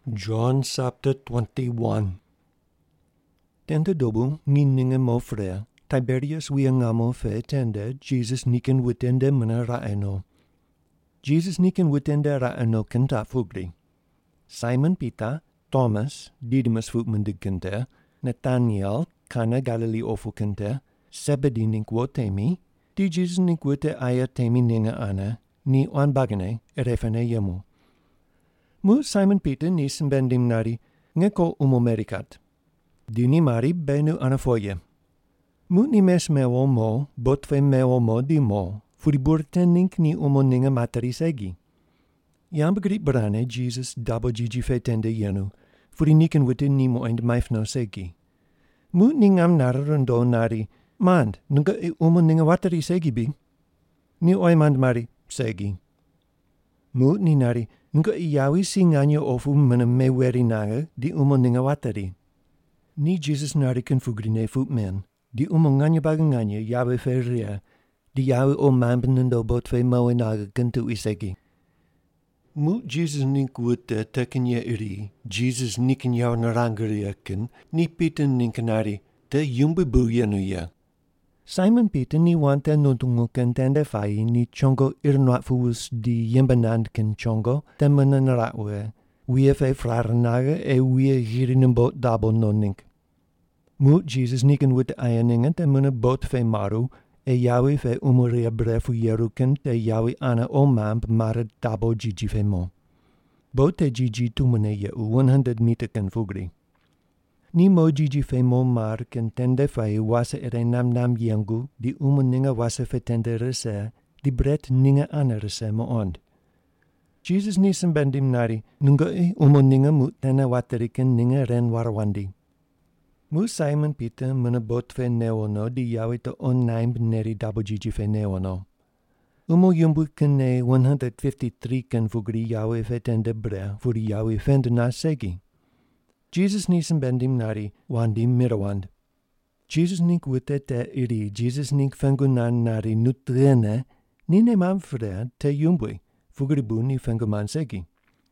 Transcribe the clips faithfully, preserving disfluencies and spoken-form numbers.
John chapter twenty-one. Tende dobu ngininge mo fre, Tiberius wiangamo fe tende, Jesus niken witende mena raeno. Jesus niken witende raeno kenta fugri. Simon Peter, Thomas, Didymus fugmendig kente, Nathaniel, Kana Galilee ofu kente, Zebedee nink wotemi, di Jesus nink wote aya temi ninge ana, ni oanbagene erefene yemu. Mu Simon Peter ni sembendim nari, ngeko umomerikat. Dini mari benu anafoye. Mu ni mes mewo mo, botve mewo mo di mo, furi burten nink ni umo ninga materi segi. Yam begrip berane Jesus dabo gigi fetende yenu, furi niken witte ni mo end maifno segi. Mu ningam narando nari, mand, nunga e umo ninga wateri segi bi? Ni oi mand mari, segi. Mu ni nari, nunga iawi singanyo ofu mena meweri nanga di umo ninga wateri. Ni Jesus nari kan fugrine fut men, di umo nganya baganganya yawe fe ria, di yawe o mambenendo bot fe moe naga kantu isegi. Mu Jesus nink wute tekenye iri, Jesus niken yau narangariaken, ni piten ninkenari, te yumbe buyenu ya. Simon Peter ni wante nuntungu kentende fai ni chongo irnoat fuus di yembenand ken chongo te menanaratwe. Wie fe frarenaga e wie girinenbot dabo nonink. Mu Jesus niken wit ayaningen te mena bot fe maru e yawi fe umuria brefu yeruken te yawi ana o mamp mare dabo gigi fe mo. Bot te gigi tumene ye u honderd meter ken fugri. Ni mo gigi fe mo mar ken tende fai wase ere nam nam yengu di umo ninga wase fe tende rese, di bret ninga ana rese mo ond. Jesus ni sembendim nari, nunga e umo ninga mu tena wateriken ninga ren warwandi. Mu Simon Peter mena bot fe neono di yawi to on naimb neri dabo gigi fe neono. Umo yumbu kene one hundred fifty-three ken fugri yawi fe tende bre, furi yawi fende na segi. Jesus ni sembendim nari, wandi mirawand. Jesus nink wite te iri, Jesus nink fengunan nari nutrene, nine mam fre te yumbui, fugribu ni fenguman segi.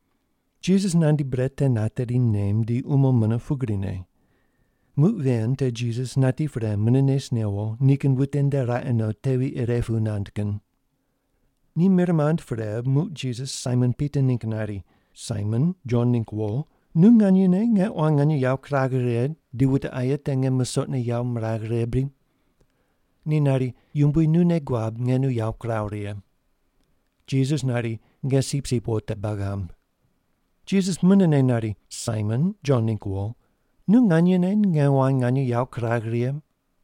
Jesus nandi brete nateri nem di umo mena fugrine. Mut ven te Jesus nati fre menenes newo, niken witende raeno tewi erefu nantken. Ni miramand fre mut Jesus Simon Peter nink nari, Simon, John nink wo, nu nganye ne nge o nganye yau kragere di wite aya tenge mesotne yau mragrebri. Ni nari, yumbui nu ne guab nge nu yau kraurie. Jesus nari, nge sip sip o te bagam. Jesus munene nari, Simon, John ninkwo, nu nganye ne nge o nganye yau kragere.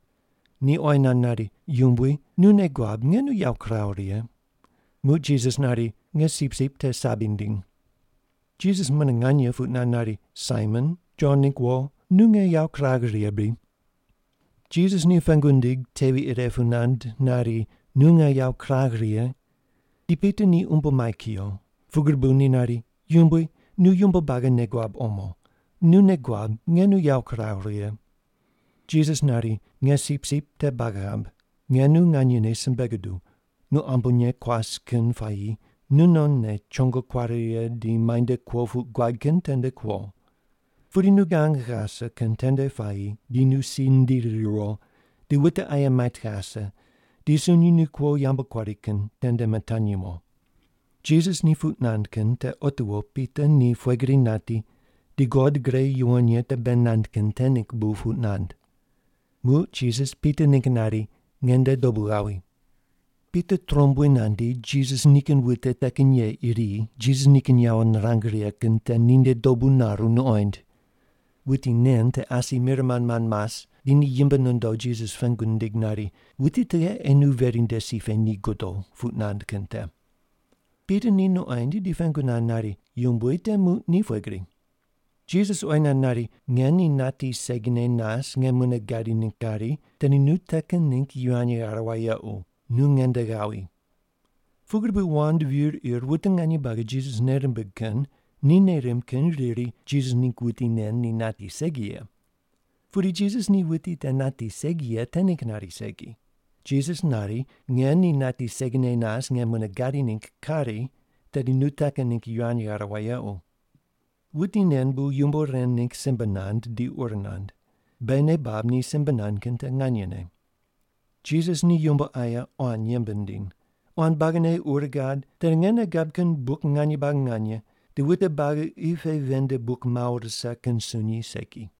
Ni oina nari, yumbui, nu ne guab nge nu yau kraurie. Mu Jesus nari, nge sip sip te sabinding. Jesus menenganya fut na nari, Simon, John ninkwo, nunge yau krageriebri. Jesus ni fengundig tewi irefunand nari, nunge yau kragerie. Di pete ni umbo maikio, fugerbu ni nari, yumbui, nu yumbo baga negwab omo. Nu negwab, nge nu yau kragerie. Jesus nari, nge sip sip te bagab, nge nu nganyene sembegadu, nu ambunye kwas ken fai, nu non ne chongo quarie di minde quo fu guad contende quo. Furi nu gang gasa contende fai, di nu sindiriro, di witte aya mait gasa, di suni nu quo yamba quariken tende matanyimo. Jesus ni futnandken te otuo pita ni fuegrinati, di god grei yuonye te benandken tenik bu futnand. Mu Jesus pita ninkenari, ngende dobugawi. Pita trombuinandi, Jesus niken wite tekenye iri, Jesus niken yawan rangriaken te ninde dobu naru no oind. Witi nen te asi miraman man mas, dini yimbenundo Jesus fengundignari, witi te enu verinde si fe ni godo, futnand kente. Pita ni no oind di fengunan nari, yumbui te mu ni fuegri. Jesus oinan nari, ngeni nati segine nas nge munagari ninkari, teni nu teken nink yuanye arawaya u. Nu ngende gawi. Fugerbu wand vir ir wutengani baga Jesus nerembeg ken, ni nerem ken riri Jesus nink wuti nen ni nati segie. Furi Jesus ni wuti te nati segie tenik nari segi. Jesus nari, ngen ni nati segine nas ngen munagari nink kari, tedi nutaka nink yuani arawaya o. Wutinen bu yumbo rennik simbanand di urnand. Bene babni simbanan kente nganyene. Jesus ni yumbo aya on yembending. On bagane urgad, ter ngene gabken buk nganye bag nganye, de witte bag ife vende buk maursa ken sunyi seki.